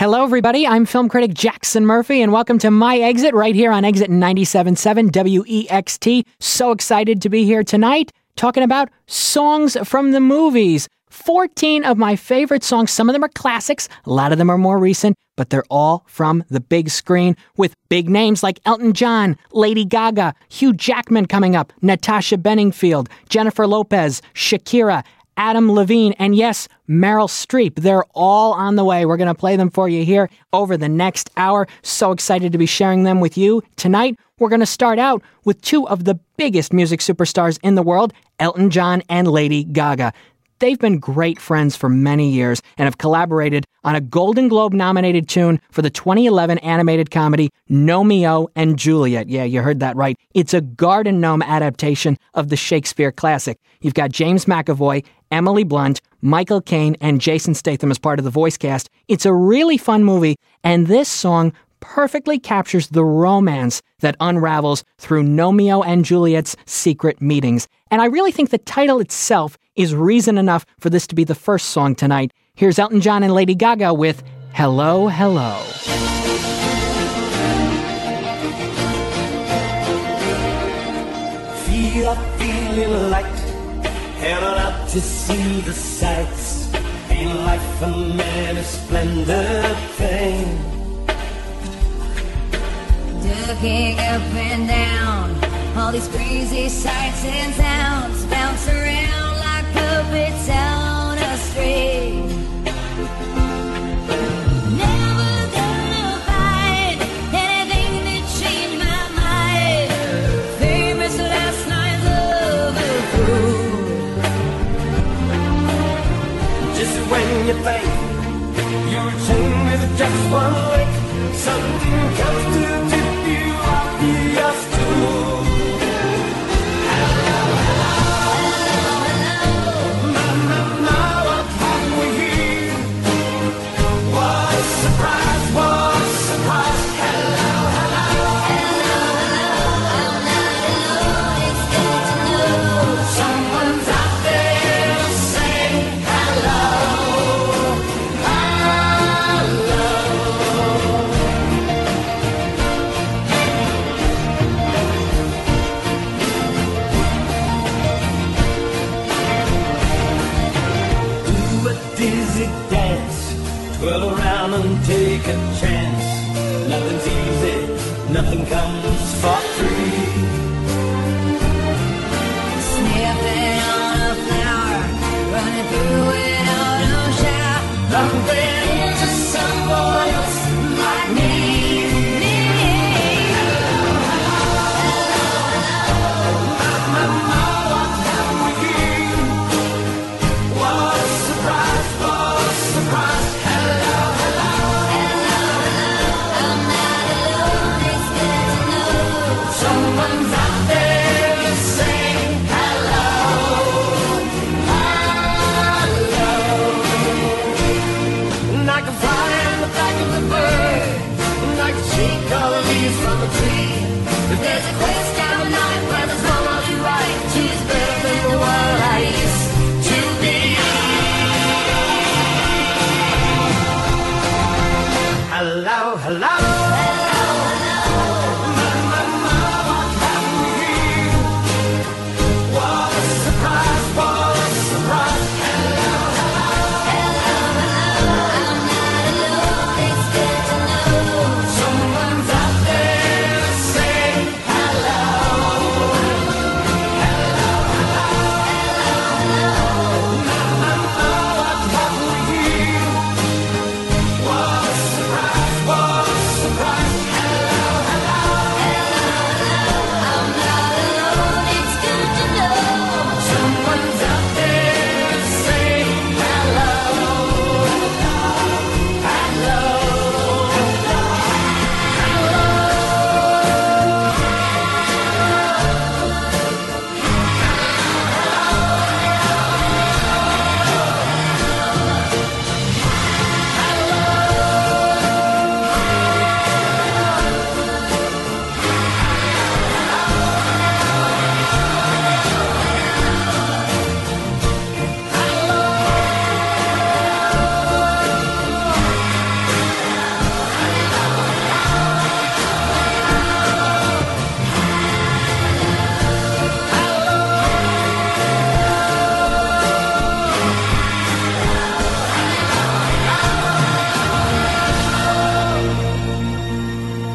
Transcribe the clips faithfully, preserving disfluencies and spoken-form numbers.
Hello, everybody. I'm film critic Jackson Murphy, and welcome to My Exit right here on Exit ninety-seven point seven W E X T. So excited to be here tonight talking about songs from the movies. fourteen of my favorite songs. Some of them are classics. A lot of them are more recent, but they're all from the big screen with big names like Elton John, Lady Gaga, Hugh Jackman coming up, Natasha Bedingfield, Jennifer Lopez, Shakira, Adam Levine, and yes, Meryl Streep. They're all on the way. We're going to play them for you here over the next hour. So excited to be sharing them with you. Tonight, we're going to start out with two of the biggest music superstars in the world, Elton John and Lady Gaga. They've been great friends for many years and have collaborated on a Golden Globe-nominated tune for the twenty eleven animated comedy Gnomeo and Juliet. Yeah, you heard that right. It's a garden gnome adaptation of the Shakespeare classic. You've got James McAvoy, Emily Blunt, Michael Caine, and Jason Statham as part of the voice cast. It's a really fun movie, and this song perfectly captures the romance that unravels through Gnomeo and Juliet's secret meetings. And I really think the title itself is reason enough for this to be the first song tonight. Here's Elton John and Lady Gaga with Hello, Hello. Feel up, feeling light, headed out to see the sights. Ain't life a many splendid thing? Looking up and down, all these crazy sights and sounds bounce around like puppets on a string. Never gonna find anything that changed my mind. Famous last night's love affair. Just when you think you're chained with just one link, something comes to tip you off your stool. Hello, hello, hello, my, my, my, what have we here? What a surprise, what a surprise. Hello, hello, hello, hello, I'm not alone, it's good to know someone's out there to say hello, hello. Dizzy dance, twirl around and take a chance. Nothing's easy, nothing comes for free. Sniffing on a flower, running through an autumn shower. Bumping into someone else like me. If there's a quest down the night where there's one of you right, she's better than the world I used to be. Hello, hello. Surprise,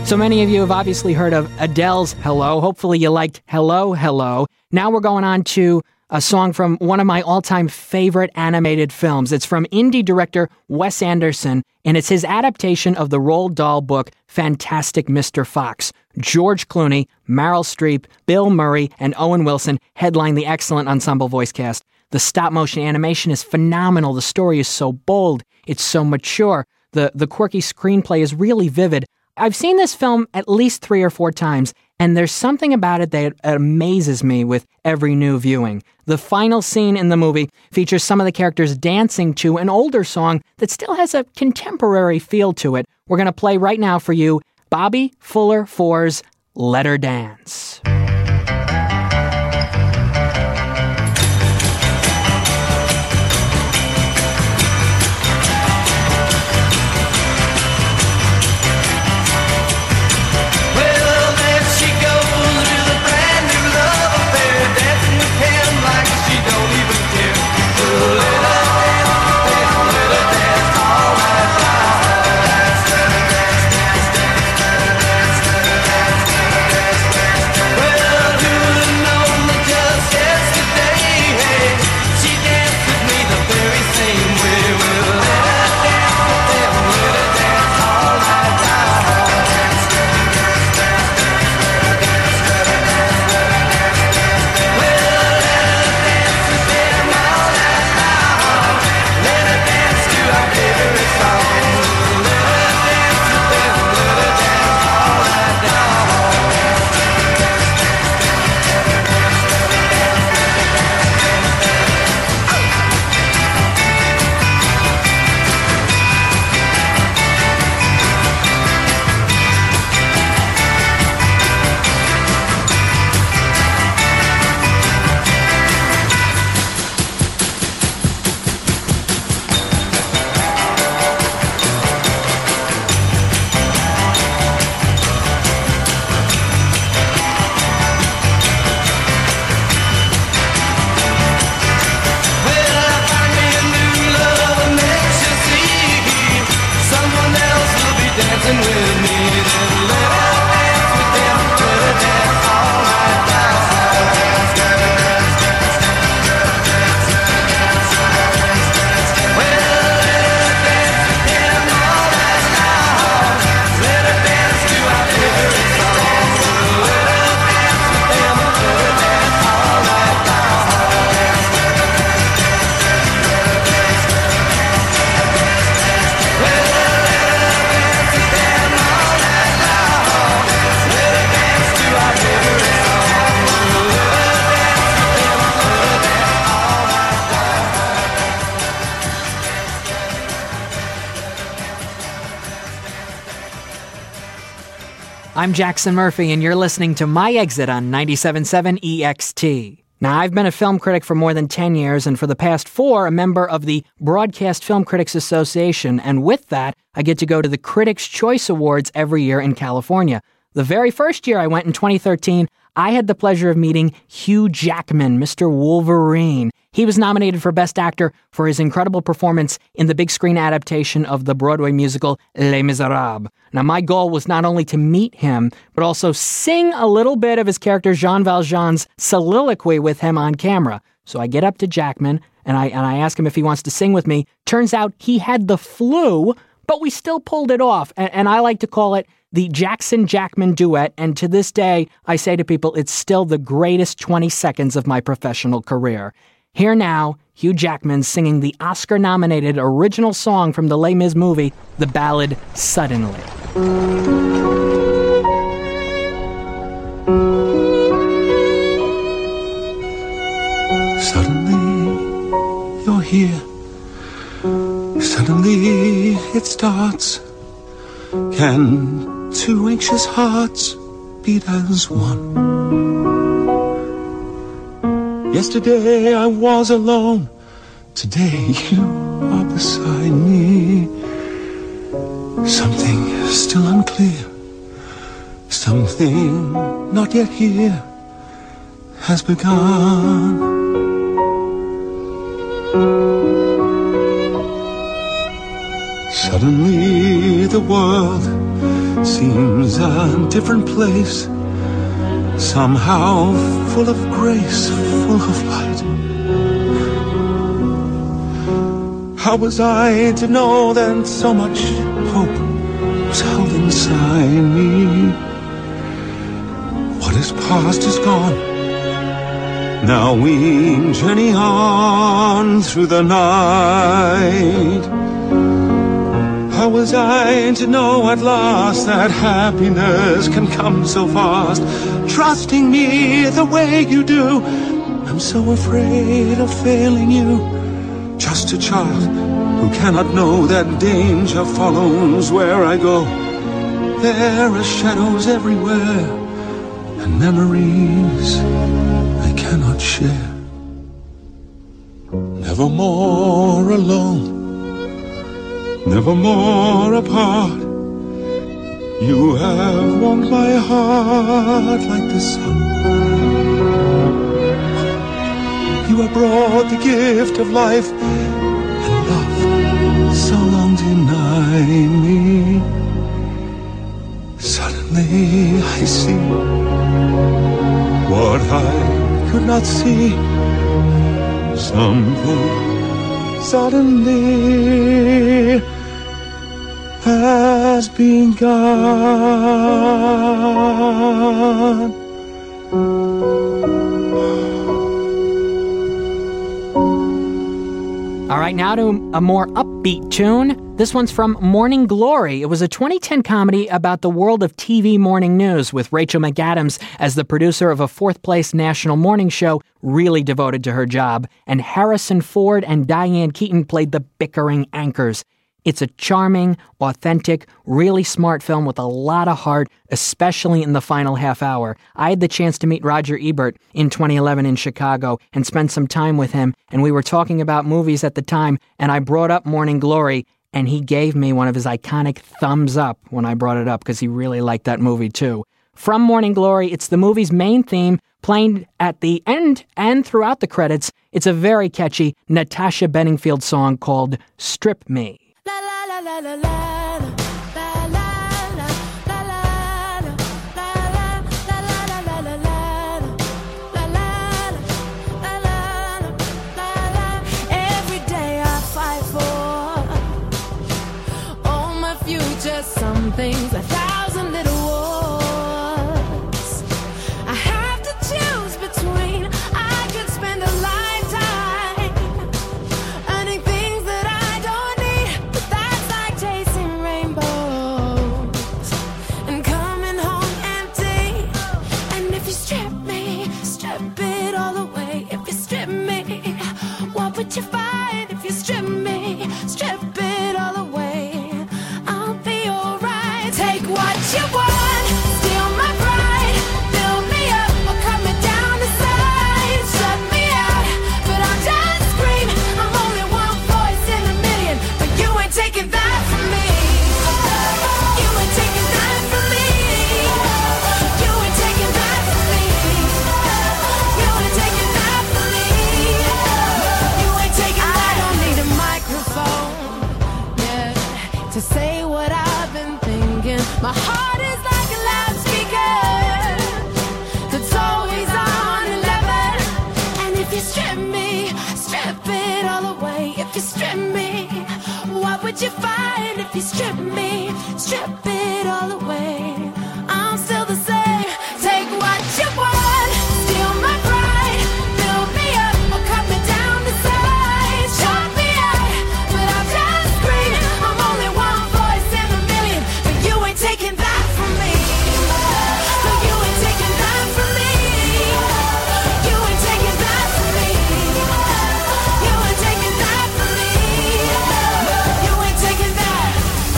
So many of you have obviously heard of Adele's Hello. Hopefully you liked Hello, Hello. Now we're going on to a song from one of my all-time favorite animated films. It's from indie director Wes Anderson, and it's his adaptation of the Roald Dahl book, Fantastic Mister Fox. George Clooney, Meryl Streep, Bill Murray, and Owen Wilson headline the excellent ensemble voice cast. The stop-motion animation is phenomenal. The story is so bold. It's so mature. The, the quirky screenplay is really vivid. I've seen this film at least three or four times, and there's something about it that amazes me with every new viewing. The final scene in the movie features some of the characters dancing to an older song that still has a contemporary feel to it. We're going to play right now for you Bobby Fuller Four's Let Her Dance. I'm Jackson Murphy, and you're listening to My Exit on ninety-seven point seven E X T. Now, I've been a film critic for more than ten years, and for the past four, a member of the Broadcast Film Critics Association, and with that, I get to go to the Critics' Choice Awards every year in California. The very first year I went in twenty thirteen, I had the pleasure of meeting Hugh Jackman, Mister Wolverine. He was nominated for Best Actor for his incredible performance in the big screen adaptation of the Broadway musical Les Miserables. Now, my goal was not only to meet him, but also sing a little bit of his character Jean Valjean's soliloquy with him on camera. So I get up to Jackman, and I, and I ask him if he wants to sing with me. Turns out he had the flu, but we still pulled it off, and, and I like to call it the Jackson-Jackman duet, and to this day, I say to people, it's still the greatest twenty seconds of my professional career. Here now, Hugh Jackman singing the Oscar-nominated original song from the Les Mis movie, the ballad Suddenly. Suddenly, you're here. Suddenly, it starts. Can two anxious hearts beat as one? Yesterday I was alone. Today you are beside me. Something is still unclear. Something not yet here has begun. Suddenly the world seems a different place, somehow full of grace, full of light. How was I to know that so much hope was held inside me? What is past is gone. Now we journey on through the night. How was I to know at last that happiness can come so fast? Trusting me the way you do, I'm so afraid of failing you. Just a child who cannot know that danger follows where I go. There are shadows everywhere and memories I cannot share. Never more alone, never more apart. You have warmed my heart like the sun. You have brought the gift of life and love so long denied me. Suddenly I see what I could not see. Something suddenly has begun. All right, now to a more upbeat tune. This one's from Morning Glory. It was a twenty ten comedy about the world of T V morning news with Rachel McAdams as the producer of a fourth-place national morning show really devoted to her job, and Harrison Ford and Diane Keaton played the bickering anchors. It's a charming, authentic, really smart film with a lot of heart, especially in the final half hour. I had the chance to meet Roger Ebert in twenty eleven in Chicago and spend some time with him, and we were talking about movies at the time, and I brought up Morning Glory, and he gave me one of his iconic thumbs up when I brought it up because he really liked that movie too. From Morning Glory, it's the movie's main theme, playing at the end and throughout the credits. It's a very catchy Natasha Bedingfield song called Strip Me. La la la la la la. Some things, a thousand little wars I have to choose between. I could spend a lifetime earning things that I don't need, but that's like chasing rainbows and coming home empty. And if you strip me, strip it all away. If you strip me, what would you find? If you strip me, strip it all away. Take what you want, steal my pride, build me up or cut me down to size. Shut me out, but I'll just scream. I'm only one voice in a million, but you ain't taking that from me. You ain't taking that from me. You ain't taking that from me. You ain't taking that from me. You ain't taking that. I don't need a microphone, yeah, to say what I've been thinking. My heart is like a loudspeaker that's always on eleven. And if you strip me, strip it all away. If you strip me, what would you find? If you strip me, strip it all away. I'm still the same. Take what you want, steal my pride, build me up or cut me down to size. Shut me out, but I'll just scream. I'm only one voice in a million, but you ain't taking that from me. No, you ain't taking that from me. You ain't taking that from me. You ain't taking that from me. You ain't taking that.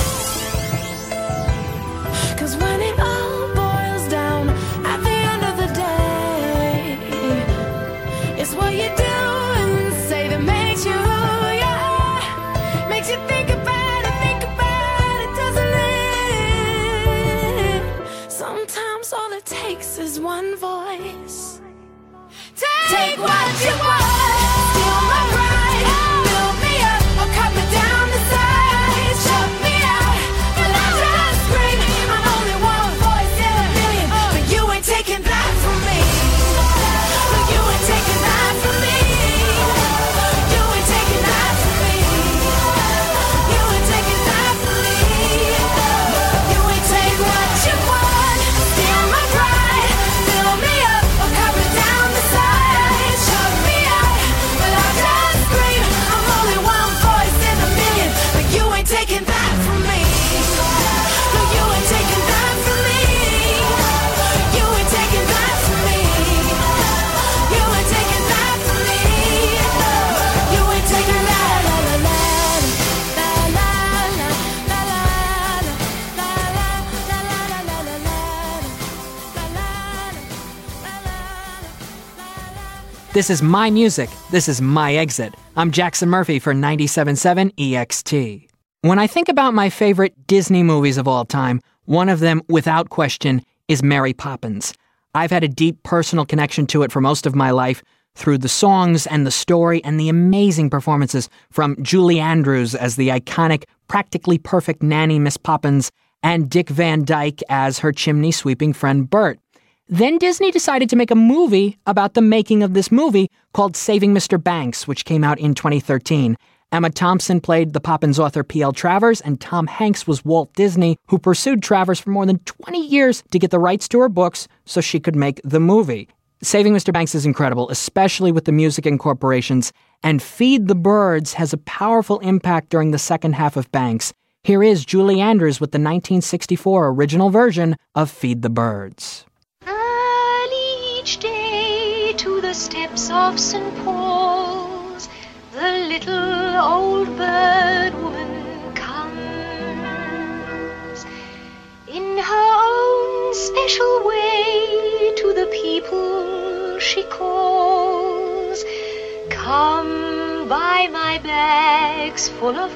'Cause when it all boils down, at the end of the day, it's what you do and say that makes you, yeah, makes you think about it, think about it, doesn't it? Sometimes all it takes is one voice. Take what you want, steal my pride, build me up or cut me down to size. Shut me out, but I just scream. I'm This is my music. This is my exit. I'm Jackson Murphy for ninety-seven point seven E X T. When I think about my favorite Disney movies of all time, one of them, without question, is Mary Poppins. I've had a deep personal connection to it for most of my life through the songs and the story and the amazing performances from Julie Andrews as the iconic, practically perfect nanny Miss Poppins and Dick Van Dyke as her chimney-sweeping friend Bert. Then Disney decided to make a movie about the making of this movie called Saving Mister Banks, which came out in twenty thirteen. Emma Thompson played the Poppins author P L Travers, and Tom Hanks was Walt Disney, who pursued Travers for more than twenty years to get the rights to her books so she could make the movie. Saving Mister Banks is incredible, especially with the music incorporations, and Feed the Birds has a powerful impact during the second half of Banks. Here is Julie Andrews with the nineteen sixty-four original version of Feed the Birds. Early each day to the steps of Saint Paul's, the little old bird woman comes. In her own special way to the people she calls, come buy my bags full of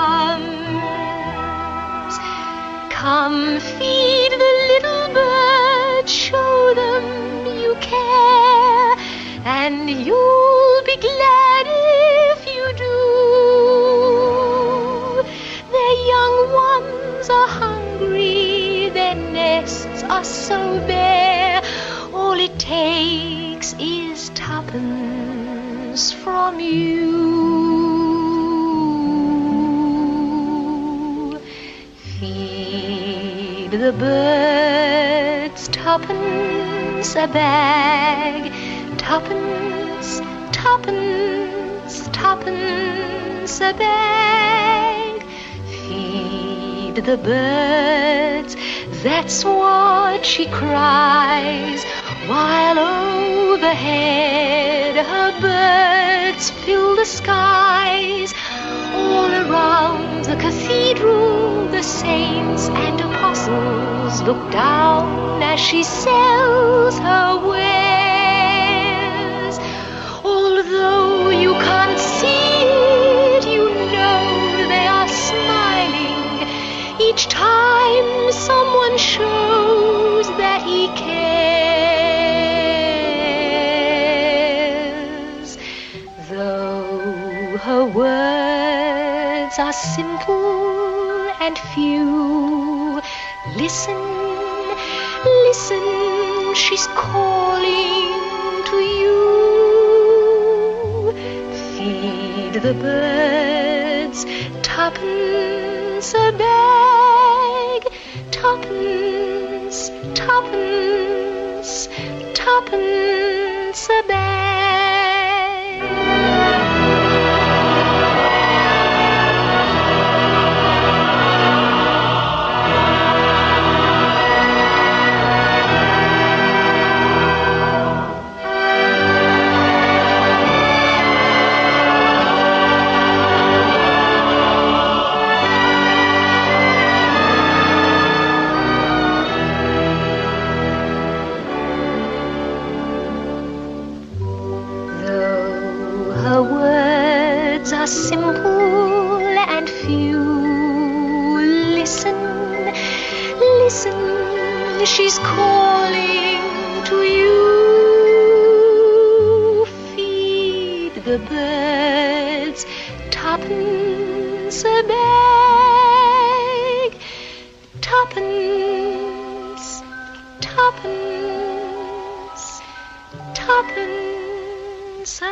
crumbs. Come feed the little birds, show them you care, and you'll be glad if you do. Their young ones are hungry, their nests are so bare. All it takes is tuppence from you. Feed the birds tuppence a bag, tuppence, tuppence, tuppence a bag. Feed the birds, that's what she cries, while overhead her birds fill the skies. All around the cathedral the saints and apostles look down as she sells her wares. Although you can't see it, you know they are smiling each time someone shows that he cares. Though her words are simple and few, listen, listen, she's calling to you. Feed the birds tuppence a bag, tuppence, tuppence, tuppence a bag. Simple and few, listen, listen, she's calling to you. Feed the birds tuppence a bag, tuppence, tuppence, tuppence a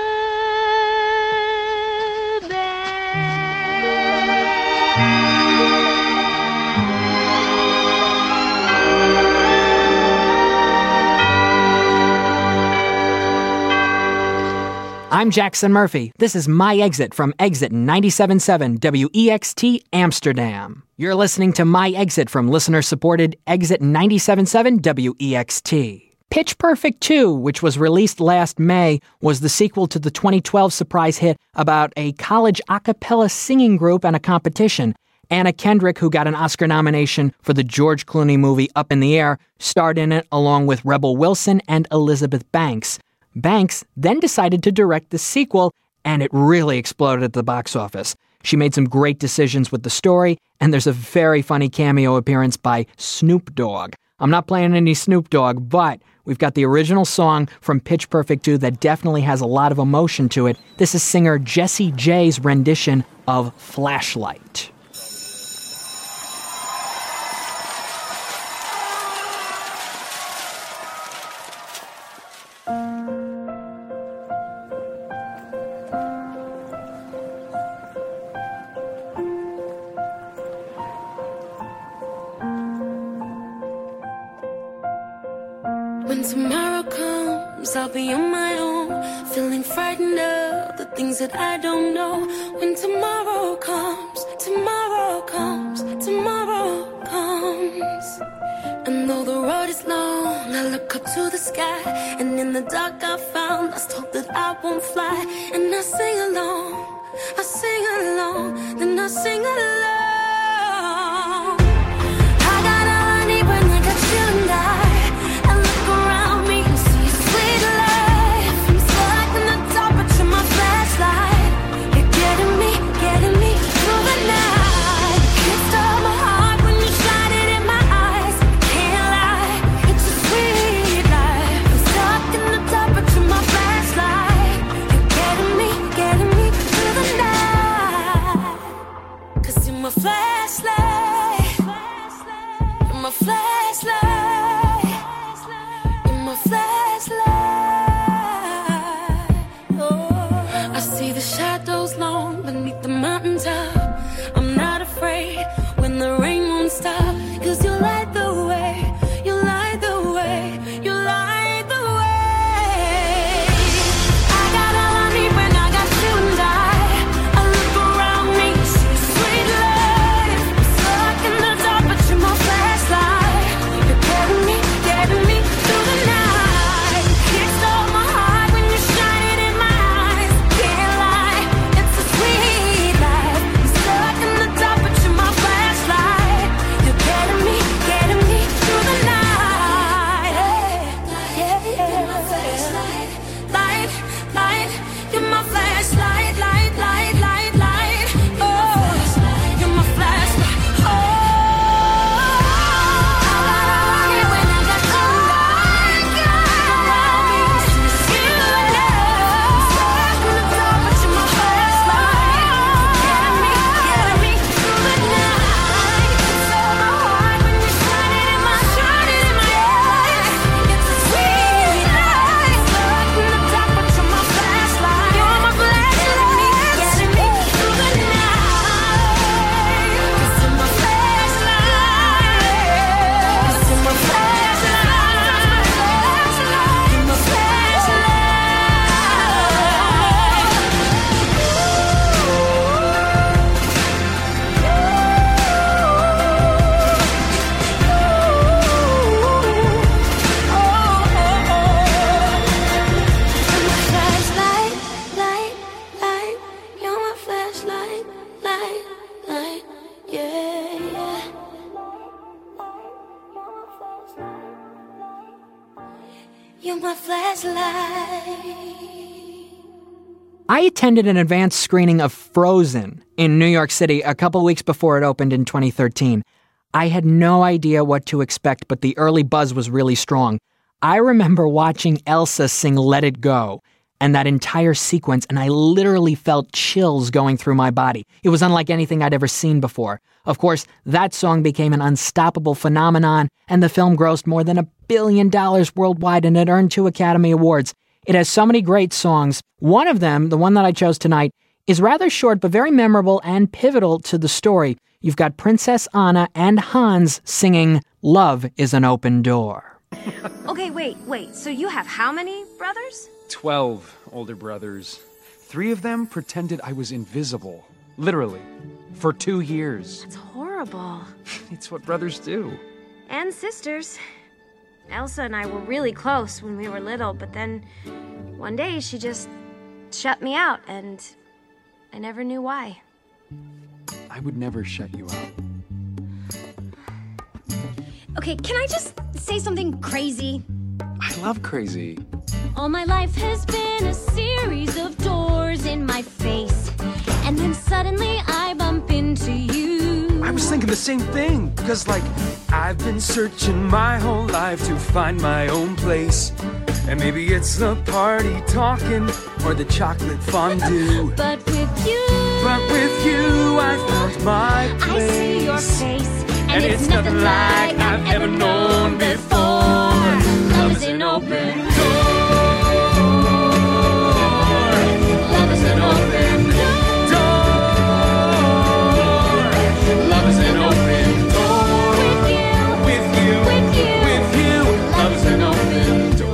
I'm Jackson Murphy. This is my exit from Exit ninety-seven point seven W E X T Amsterdam. You're listening to my exit from listener-supported Exit ninety-seven point seven W E X T. Pitch Perfect two, which was released last May, was the sequel to the twenty twelve surprise hit about a college a cappella singing group and a competition. Anna Kendrick, who got an Oscar nomination for the George Clooney movie Up in the Air, starred in it along with Rebel Wilson and Elizabeth Banks. Banks then decided to direct the sequel, and it really exploded at the box office. She made some great decisions with the story, and there's a very funny cameo appearance by Snoop Dogg. I'm not playing any Snoop Dogg, but we've got the original song from Pitch Perfect two that definitely has a lot of emotion to it. This is singer Jessie J's rendition of Flashlight. When tomorrow comes, I'll be on my own, feeling frightened of the things that I don't know. When tomorrow comes, tomorrow comes, tomorrow comes. And though the road is long, I look up to the sky, and in the dark I found lost hope that I won't fly. And I sing along, I sing along, then I sing along. I got all I need when I got you and I. Flashlight, you're my flashlight, you're my flashlight. Oh, I see the shadows long beneath the mountaintop. I'm not afraid when the rain won't stop, 'cause you light the way, you light the way, you light the way. I got all I need when I got you and I. I look around me, see sweet life. I'm stuck in the dark, but you're my flashlight. You're getting me, getting me through the night. It stole my heart when you shine it in my eyes. Can't lie, it's a sweet life. I'm stuck in the dark, but you're my flashlight. You're getting me, getting me through the night. Yeah, yeah. Light, light, you're my flashlight. Light, light, light, light. Oh, you're my flashlight. Oh, when I got you, around me, see you love. Stuck in the dark, but you're my flashlight. Getting me, getting me through the night. Stole my heart when you shine it in my, shine it in my eyes. It's a sweet life. Stuck in the dark, but you're my flashlight. You're my flashlight. Getting me through the night. 'Cause you're my flashlight. 'Cause you're my flashlight. You're my flashlight. Flashlight, light, light. You're my flashlight, light, light. Yeah, yeah. You're my flashlight. I attended an advanced screening of Frozen in New York City a couple weeks before it opened in twenty thirteen. I had no idea what to expect, but the early buzz was really strong. I remember watching Elsa sing Let It Go and that entire sequence, and I literally felt chills going through my body. It was unlike anything I'd ever seen before. Of course, that song became an unstoppable phenomenon, and the film grossed more than a billion dollars worldwide, and it earned two Academy Awards. It has so many great songs. One of them, the one that I chose tonight, is rather short but very memorable and pivotal to the story. You've got Princess Anna and Hans singing Love is an Open Door. Okay, wait, wait. So you have how many brothers? Twelve older brothers. Three of them pretended I was invisible. Literally. For two years. It's horrible. It's what brothers do. And sisters. Elsa and I were really close when we were little, but then one day she just shut me out, and I never knew why. I would never shut you out. Okay, can I just say something crazy? I love Crazy. All my life has been a series of doors in my face. And then suddenly I bump into you. I was thinking the same thing, because, like, I've been searching my whole life to find my own place. And maybe it's the party talking or the chocolate fondue. But with you, But with you, I found my I place. see your face. And, And it's, nothing like I've ever known before. Love is an open door. Love is an open door. Love is an open door. With you, With you, with you, with you. Love is an open door.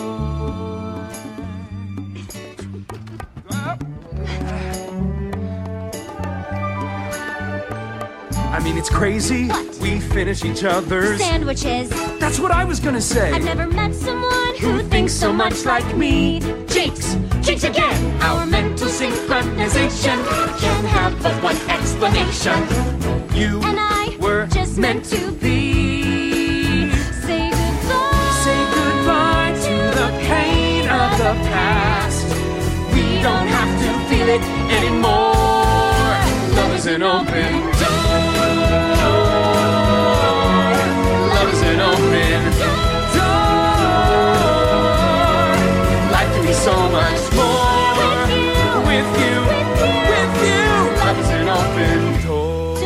I mean, it's crazy. What? We finish each other's. sandwiches. That's what I was gonna say. I've never met someone who thinks so much like me. Jinx, jinx again. Our mental synchronization Can't have but one explanation. You And I were just meant to be. Say goodbye. Say goodbye to the pain of the past. We don't have to feel it anymore. Love is an open door. Love is an open door. Life can be so much more with you, with you. Love is an open door.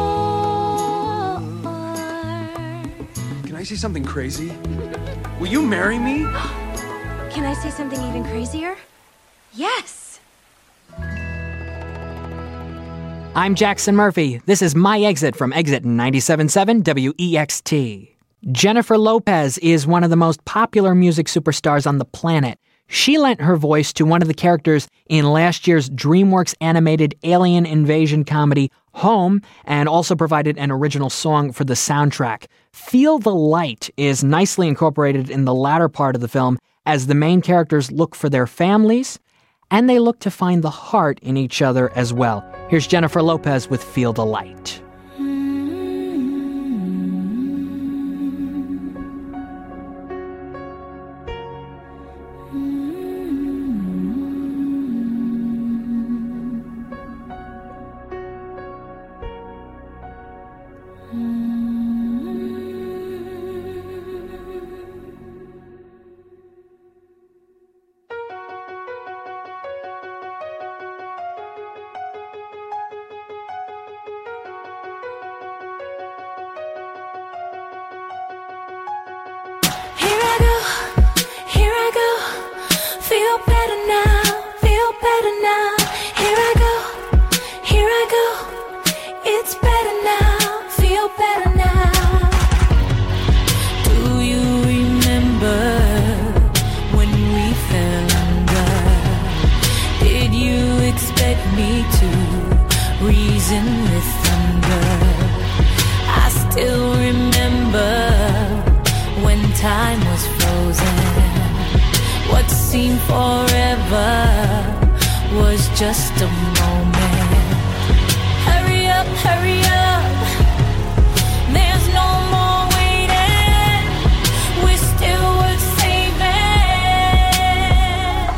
Door. Can I say something crazy? Will you marry me? Can I say something even crazier? Yes! I'm Jackson Murphy. This is My Exit from Exit ninety-seven point seven W E X T. Jennifer Lopez is one of the most popular music superstars on the planet. She lent her voice to one of the characters in last year's DreamWorks animated alien invasion comedy Home, and also provided an original song for the soundtrack. Feel the Light is nicely incorporated in the latter part of the film as the main characters look for their families, and they look to find the heart in each other as well. Here's Jennifer Lopez with Feel the Light. Here I go, here I go. Feel better now, feel better now. Here I go, here I go. It's better now, feel better now. Do you remember when we fell under? Did you expect me to reason with thunder? I still remember when time was frozen. What seemed forever was just a moment. Hurry up, hurry up. There's no more waiting. We're still worth saving.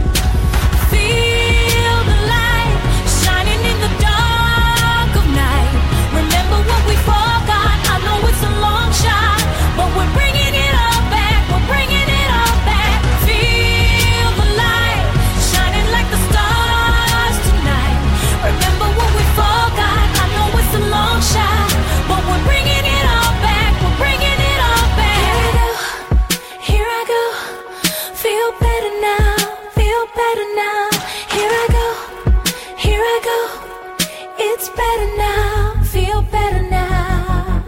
Feel the light shining in the dark of night. Remember what we forgot. I know it's a long shot, but we're bringing it all back. We're bringing it all back. Feel the light shining like the stars tonight. Remember what we forgot. I know it's a long shot, but we're bringing it all back. We're bringing it all back. Here I go, feel better now, feel better now. Here I go, here I go. It's better now, feel better now.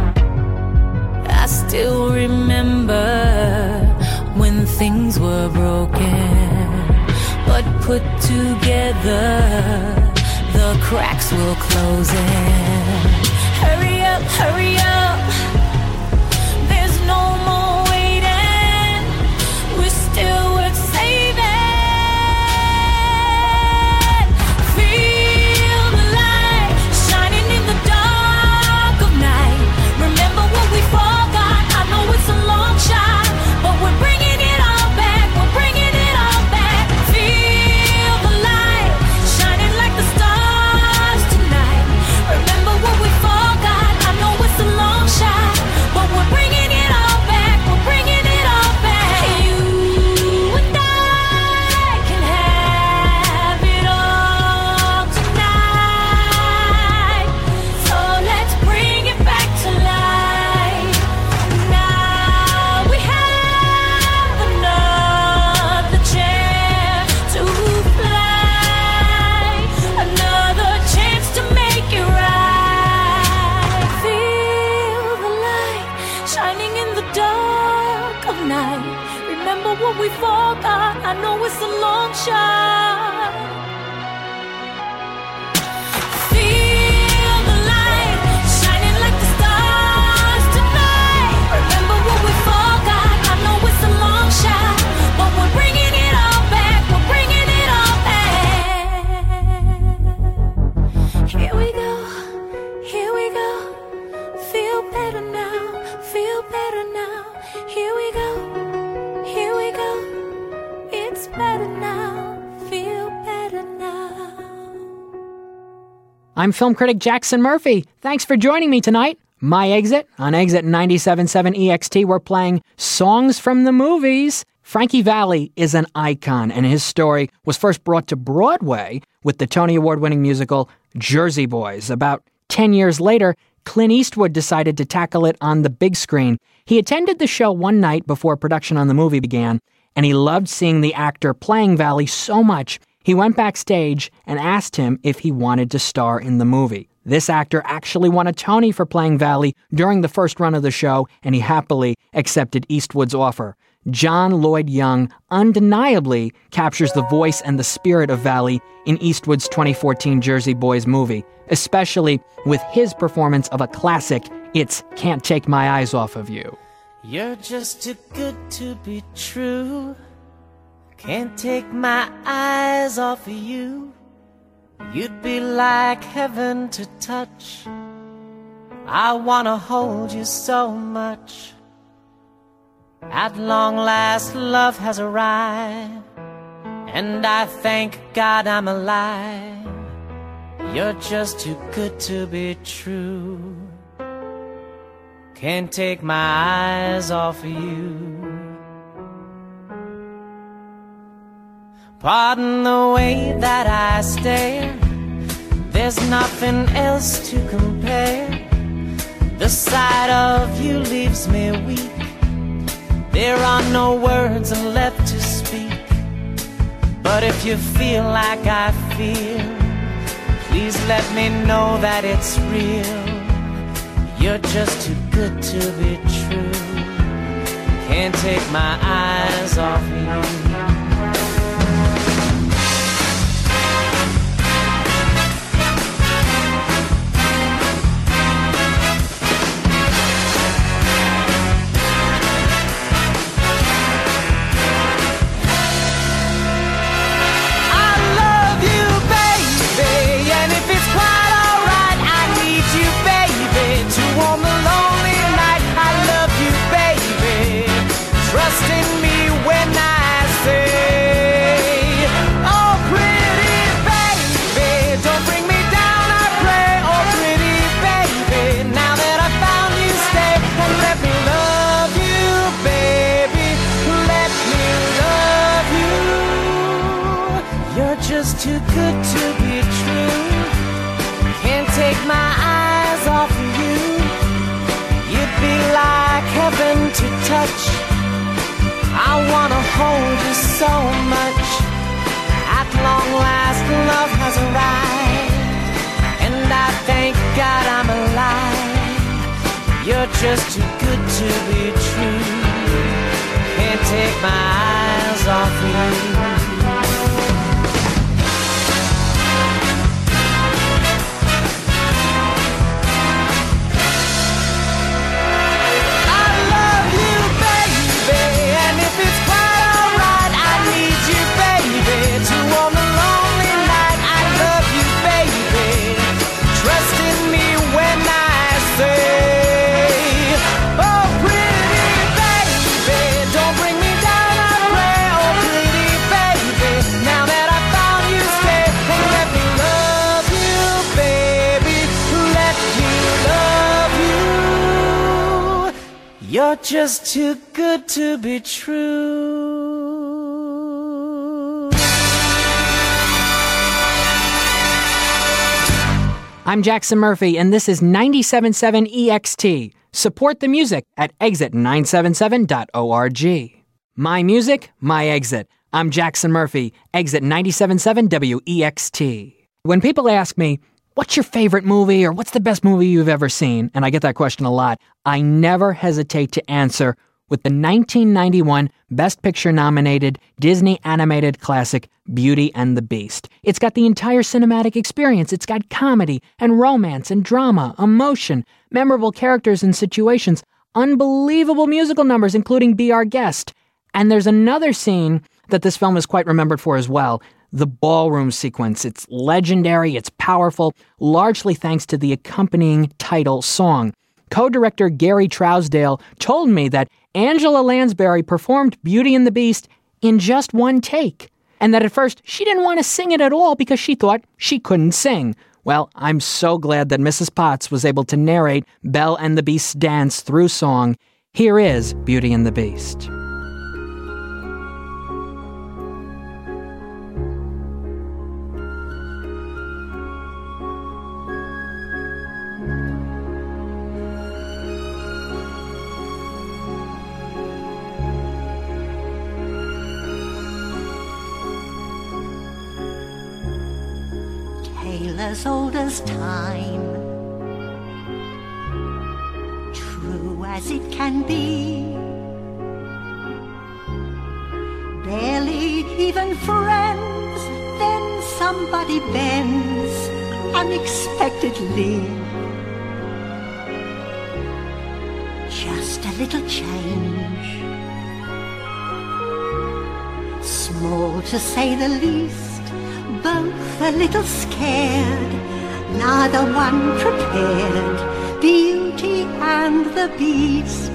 I still remember when things were broken, but put together, the cracks will close in. Hurry up, hurry up. There's no more waiting. We're still worth saving. Feel the light shining in the dark of night. Remember what we forgot. I know it's a long shot, but we're bringing it all tonight. Remember what we forgot. I know it's a long shot. Feel the light shining like the stars tonight. Remember what we forgot. I know it's a long shot, but we're bringing it all back. We're bringing it all back. Here we go. Here we go. Feel better now. Feel better now. Here we go. Here we go. It's better now. Feel better now. I'm film critic Jackson Murphy. Thanks for joining me tonight. My Exit on Exit ninety-seven point seven E X T. We're playing songs from the movies. Frankie Valli is an icon, and his story was first brought to Broadway with the Tony Award-winning musical Jersey Boys. About ten years later, Clint Eastwood decided to tackle it on the big screen. He attended the show one night before production on the movie began, and he loved seeing the actor playing Valli so much, he went backstage and asked him if he wanted to star in the movie. This actor actually won a Tony for playing Valli during the first run of the show, and he happily accepted Eastwood's offer. John Lloyd Young undeniably captures the voice and the spirit of Valli in Eastwood's twenty fourteen Jersey Boys movie, especially with his performance of a classic, It's Can't Take My Eyes Off of You. You're just too good to be true. Can't take my eyes off of you. You'd be like heaven to touch. I wanna hold you so much. At long last, love has arrived, and I thank God I'm alive. You're just too good to be true. Can't take my eyes off of you. Pardon the way that I stare. There's nothing else to compare. The sight of you leaves me weak. There are no words left to speak. But if you feel like I feel, please let me know that it's real. You're just too good to be true. Can't take my eyes off you. Too good to be true. Can't take my eyes off of you. You'd be like heaven to touch. I wanna hold you so much. At long last, love has arrived, and I thank God I'm alive. You're just too good to be true. Can't take my eyes off of you. You're just too good to be true. I'm Jackson Murphy, and this is ninety-seven point seven E X T. Support the music at exit nine seven seven dot org. My music, my exit. I'm Jackson Murphy, Exit ninety-seven point seven W E X T. When people ask me, what's your favorite movie or what's the best movie you've ever seen? And I get that question a lot. I never hesitate to answer, with the nineteen ninety-one Best Picture nominated Disney animated classic Beauty and the Beast. It's got the entire cinematic experience. It's got comedy and romance and drama, emotion, memorable characters and situations, unbelievable musical numbers, including Be Our Guest. And there's another scene that this film is quite remembered for as well, the ballroom sequence. It's legendary, it's powerful, largely thanks to the accompanying title song. Co-director Gary Trousdale told me that Angela Lansbury performed Beauty and the Beast in just one take, and that at first she didn't want to sing it at all because she thought she couldn't sing. Well, I'm so glad that Missus Potts was able to narrate Belle and the Beast's dance through song. Here is Beauty and the Beast. As old as time, true as it can be, barely even friends, then somebody bends unexpectedly. Just a little change, small to say the least, both a little scared, neither one prepared, Beauty and the Beast.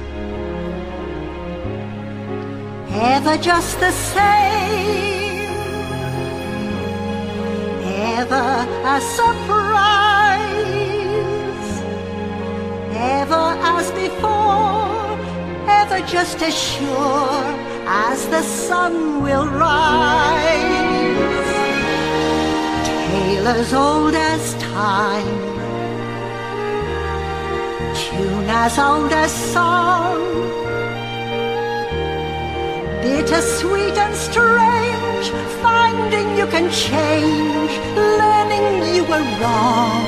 Ever just the same, ever a surprise, ever as before, ever just as sure as the sun will rise. Tale as old as time, tune as old as song, bittersweet and strange, finding you can change, learning you were wrong.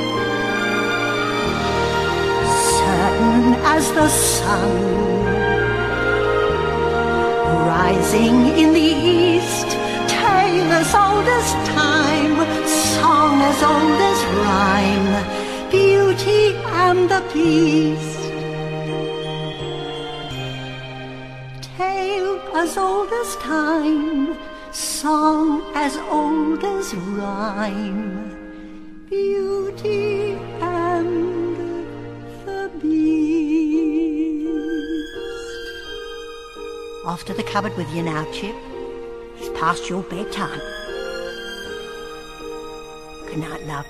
Certain as the sun, rising in the east, tale as old as time, song as old as rhyme, Beauty and the Beast. Tale as old as time, song as old as rhyme, Beauty and the Beast. Off to the cupboard with you now, Chip. It's past your bedtime. Good night, love.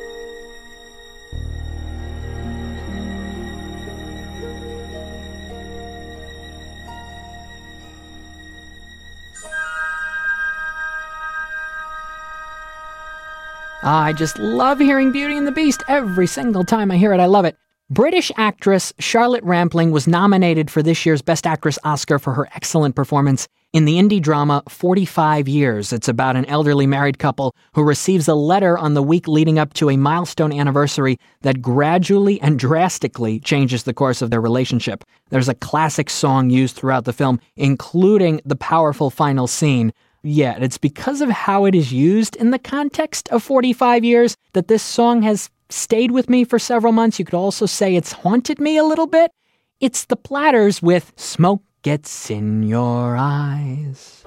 I just love hearing Beauty and the Beast every single time I hear it. I love it. British actress Charlotte Rampling was nominated for this year's Best Actress Oscar for her excellent performance in the indie drama forty-five years. It's about an elderly married couple who receives a letter on the week leading up to a milestone anniversary that gradually and drastically changes the course of their relationship. There's a classic song used throughout the film, including the powerful final scene. Yet, it's because of how it is used in the context of forty-five years that this song has stayed with me for several months. You could also say it's haunted me a little bit. It's the Platters with Smoke Gets in Your Eyes.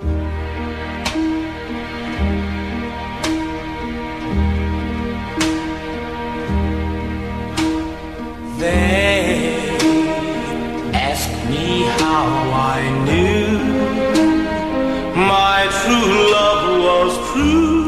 They asked me how I knew my true love was true.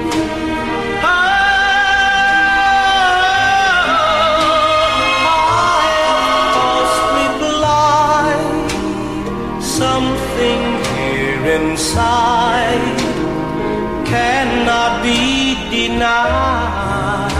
Inside cannot be denied.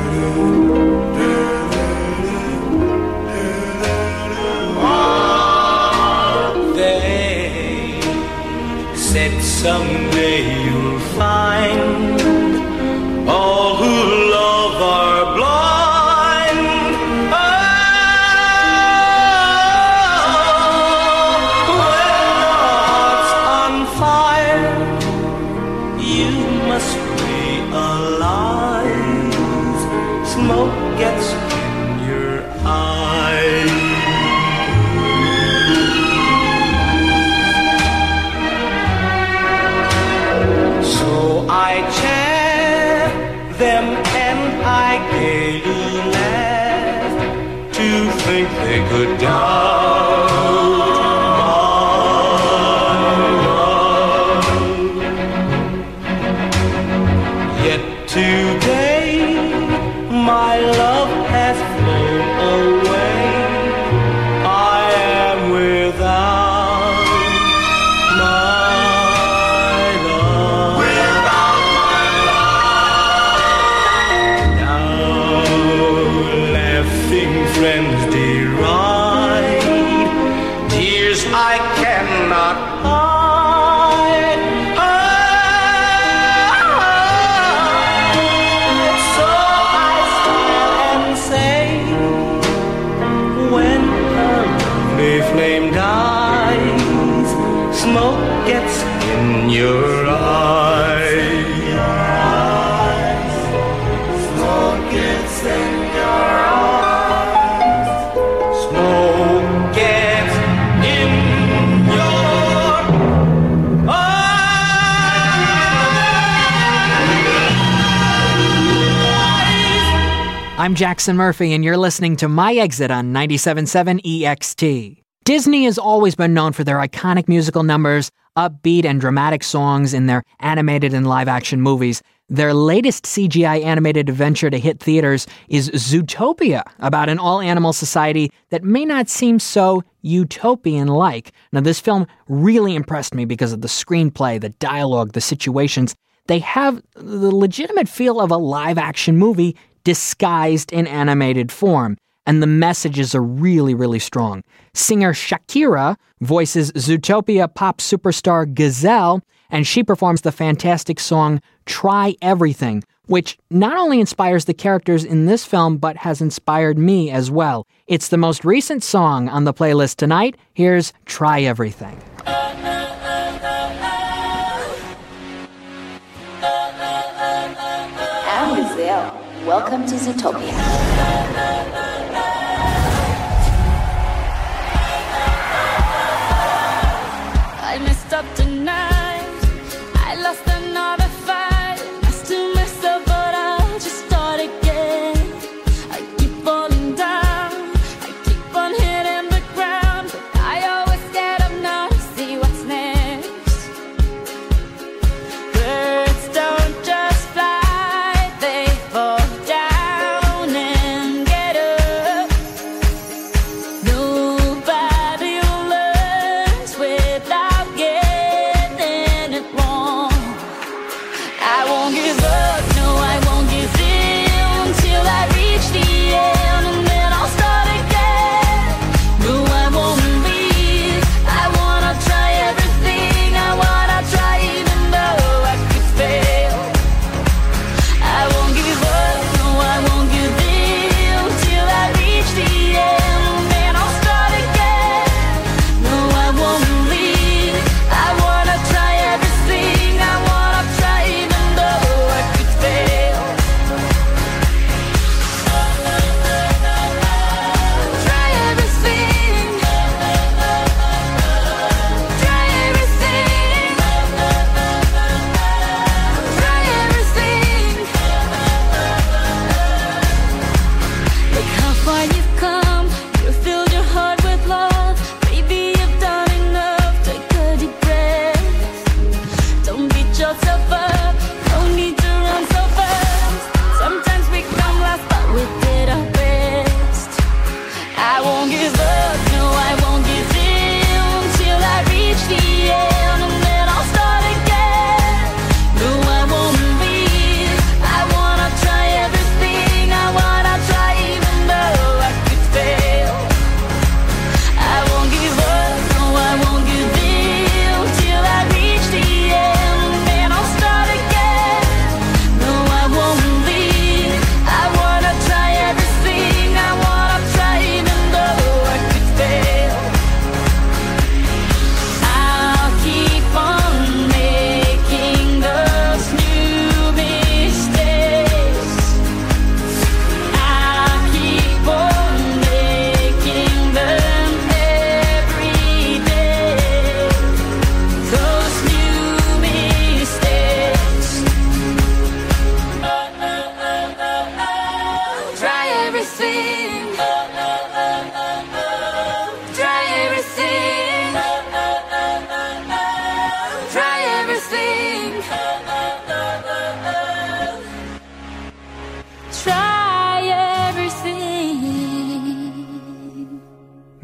They said someday you'll find all who love are blind. Oh, think they could doubt my love. Yet today my love has flown away. I am without my love. Without my love. Now laughing friends deride tears I cannot hide. So I smile and say, when her lovely flame dies, smoke gets in your eyes. Smoke gets in your eyes. Smoke gets in your eyes. I'm Jackson Murphy, and you're listening to My Exit on ninety-seven point seven E X T. Disney has always been known for their iconic musical numbers, upbeat and dramatic songs in their animated and live-action movies. Their latest C G I animated adventure to hit theaters is Zootopia, about an all-animal society that may not seem so utopian-like. Now, this film really impressed me because of the screenplay, the dialogue, the situations. They have the legitimate feel of a live-action movie disguised in animated form, and the messages are really, really strong. Singer Shakira voices Zootopia pop superstar Gazelle, and she performs the fantastic song Try Everything, which not only inspires the characters in this film, but has inspired me as well. It's the most recent song on the playlist tonight. Here's Try Everything. I'm Gazelle. Welcome to Zootopia. I messed up tonight. I lost another fight. I still mess up, but I'll just start again. I keep falling down. I keep on hitting the ground. But I always get up now to see what's next. Birds don't just fly, they fall down and get up. Nobody learns without getting it wrong. I won't give up, no, I won't give in till I reach the end, and then I'll start again. No, I won't leave. I wanna try everything. I wanna try even though I could fail. I won't give up, no, I won't give in till I reach the end, and then I'll start again. No, I won't leave. I wanna try everything. I wanna try even though I could fail. Try everything. Try everything. Try everything. Look how far you've come. You've filled your heart with love. Baby, you've done enough. Take a deep breath. Don't beat yourself up. No need to run so fast. Sometimes we come last, but we did our best. I won't give up, no, I won't give in till I reach the end, and then I'll start again. No, I won't leave. I wanna try everything. I wanna try even though I could fail. I won't give up, no, I won't give in till I reach the end, and then I'll start again. No, I won't leave. I wanna try everything. I wanna try even though I could fail. I'll keep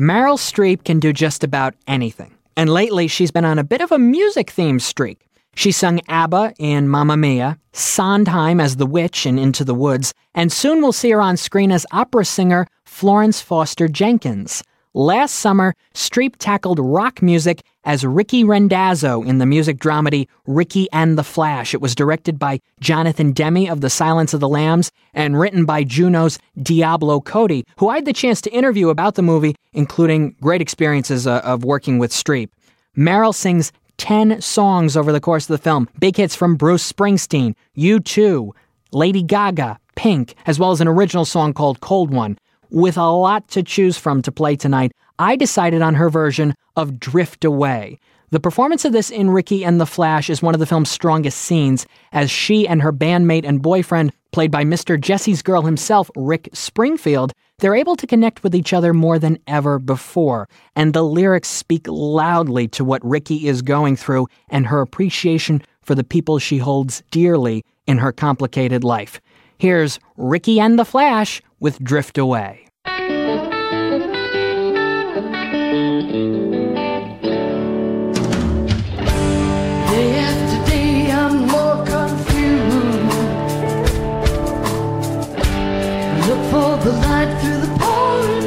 Meryl Streep can do just about anything, and lately she's been on a bit of a music-themed streak. She sung ABBA in Mamma Mia, Sondheim as the witch in Into the Woods, and soon we'll see her on screen as opera singer Florence Foster Jenkins. Last summer, Streep tackled rock music as Ricky Rendazzo in the music dramedy Ricky and the Flash. It was directed by Jonathan Demme of The Silence of the Lambs and written by Juno's Diablo Cody, who I had the chance to interview about the movie, including great experiences uh, of working with Streep. Meryl sings ten songs over the course of the film, big hits from Bruce Springsteen, U two, Lady Gaga, Pink, as well as an original song called Cold One. With a lot to choose from to play tonight, I decided on her version of Drift Away. The performance of this in Ricky and the Flash is one of the film's strongest scenes, as she and her bandmate and boyfriend, played by Mister Jesse's Girl himself, Rick Springfield, they're able to connect with each other more than ever before, and the lyrics speak loudly to what Ricky is going through and her appreciation for the people she holds dearly in her complicated life. Here's Ricky and the Flash with Drift Away. Day after day, I'm more confused. Look for the light through the pouring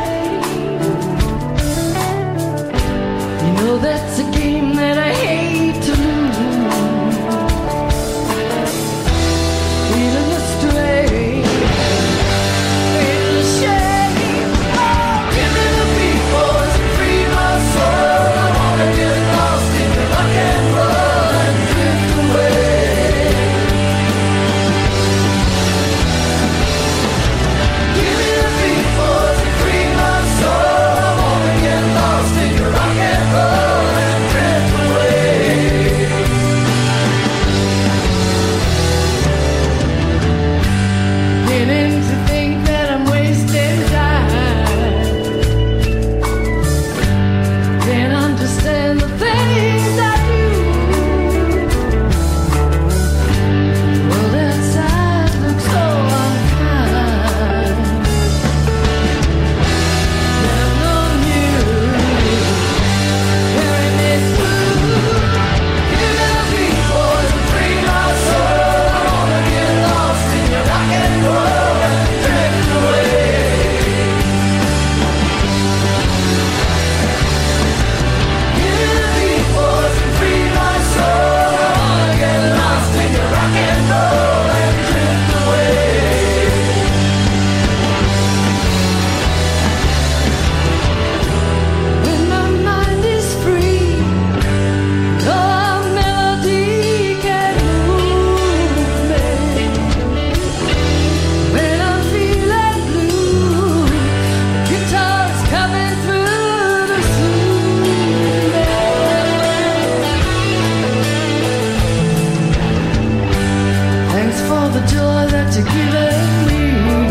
rain. You know that's a game that I hate to lose. Feeling astray, feeling ashamed. Oh, give me the beat, boys, and free my soul. I wanna get lost in the rock and roll and drift away. Give me the beat, boys, and free my soul. I wanna get lost in your rock and roll and drift away. Beginning to think that I'm wasting time. Can't understand the things I do. The world outside looks so unkind. I've known you, carry me through. Give me the beat, boys, and free my soul. I wanna get lost in your rock and roll and drift away. Give me the beat, boys, and free my soul. I wanna get lost in your rock and roll and drift away. When my mind is free, no melody can move me. When I'm feeling blue, the guitar's coming through to soothe me. Thanks for the joy that you're giving me.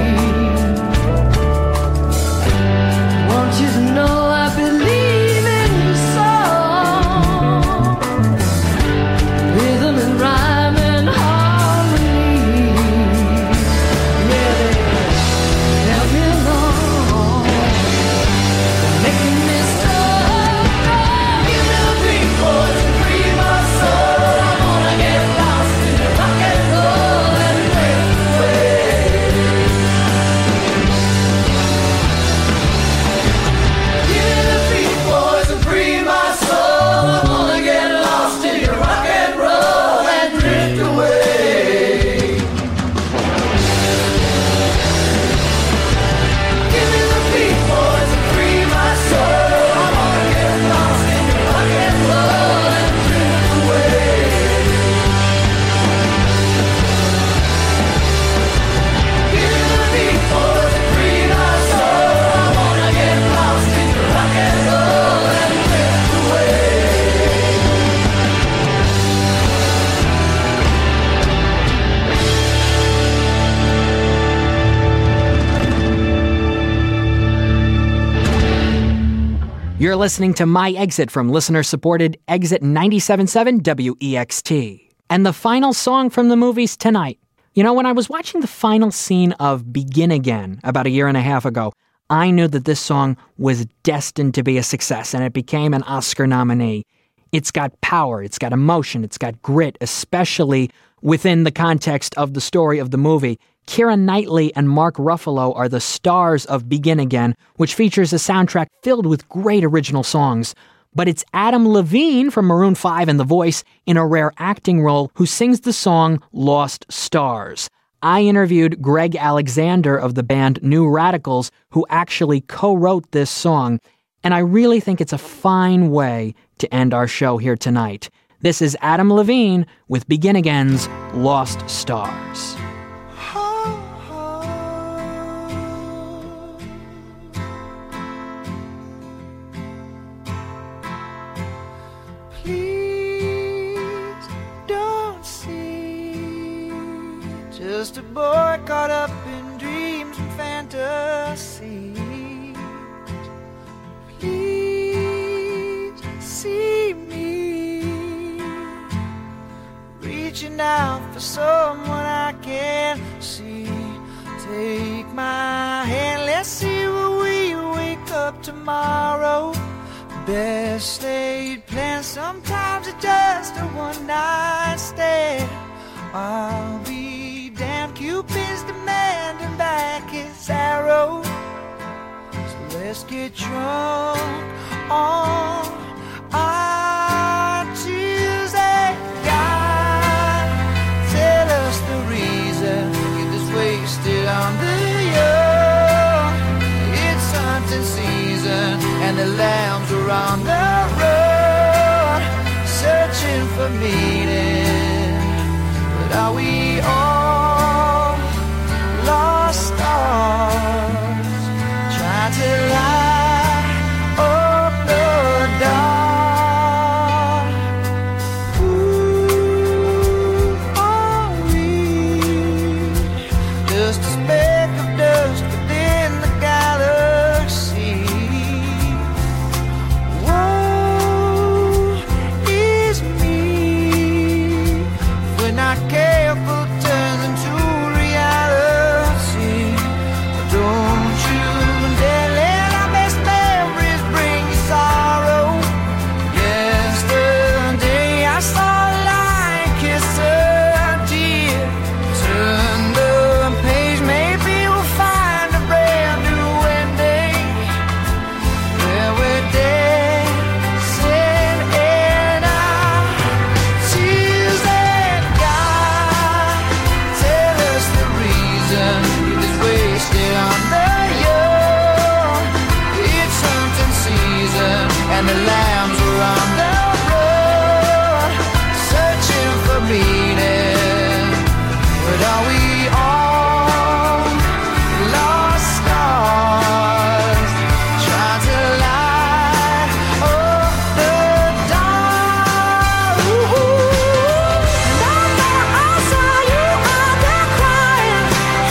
Want you to know I believe in your song. Rhythm and rhyme and harmony. Yeah, they help me along, making me strong. Give me the beat, boys, and free my soul. I wanna get lost in the rock and roll and drift away. Give me the beat, boys, and free my soul. I wanna get lost in your rock and roll and drift away. Give me the beat, boys, and free my soul. I wanna get lost in your rock and roll and drift away. Give me the beat, boys, and free my soul. I wanna get lost in your rock and roll and drift away. You're listening to My Exit from listener-supported Exit ninety-seven point seven W E X T. And the final song from the movies tonight. You know, when I was watching the final scene of Begin Again about a year and a half ago, I knew that this song was destined to be a success, and it became an Oscar nominee. It's got power, it's got emotion, it's got grit, especially within the context of the story of the movie. Keira Knightley and Mark Ruffalo are the stars of Begin Again, which features a soundtrack filled with great original songs. But it's Adam Levine from Maroon five and The Voice in a rare acting role who sings the song Lost Stars. I interviewed Greg Alexander of the band New Radicals, who actually co-wrote this song, and I really think it's a fine way to end our show here tonight. This is Adam Levine with Begin Again's Lost Stars. Just a boy caught up in dreams and fantasies. Please see me reaching out for someone I can see. Take my hand, let's see where we wake up tomorrow. Best laid plans, sometimes it's just a one night stand. I'll be damn, Cupid's demanding back his arrow. So let's get drunk on our Tuesday. God, tell us the reason we get this wasted on the young. It's hunting season and the lambs are on the road, searching for meaning. But are we all lost stars, trying to light up the dark? Who are we? Just a speck of dust within the galaxy. Woe is me if we're not careful, it turns into reality. Don't you dare let our best memories bring you sorrow. Yesterday I saw a lion kiss a deer. Turn the page, maybe we'll find a brand new ending, where we're dancing in our tears. And God, tell us the reason it is wasted on the young. It's hunting season and the lambs are on the road, searching for meaning. But are we all lost stars, trying to light up the dark? And I thought I saw you out there crying.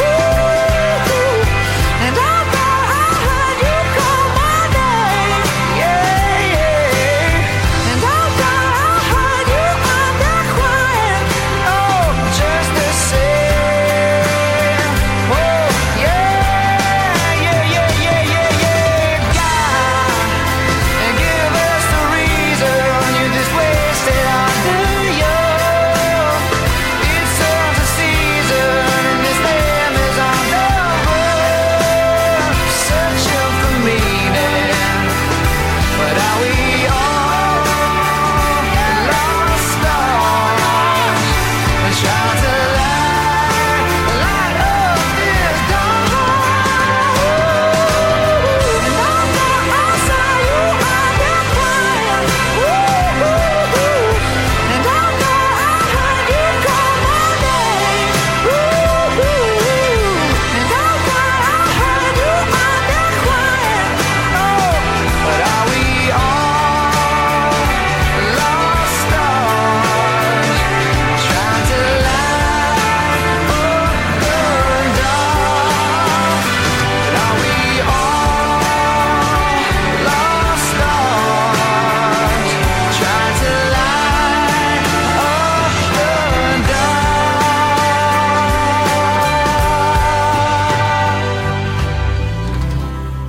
And I thought I heard you call my name. Yeah, yeah. And I thought I heard you out there crying.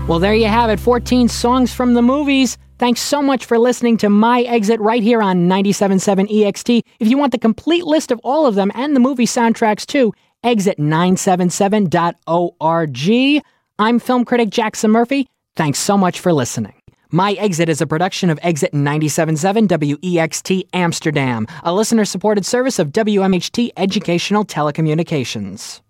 Well, there you have it, fourteen songs from the movies. Thanks so much for listening to My Exit right here on ninety-seven point seven E X T. If you want the complete list of all of them and the movie soundtracks too, exit nine seven seven dot org. I'm film critic Jackson Murphy. Thanks so much for listening. My Exit is a production of Exit ninety-seven point seven W E X T Amsterdam, a listener-supported service of W M H T Educational Telecommunications.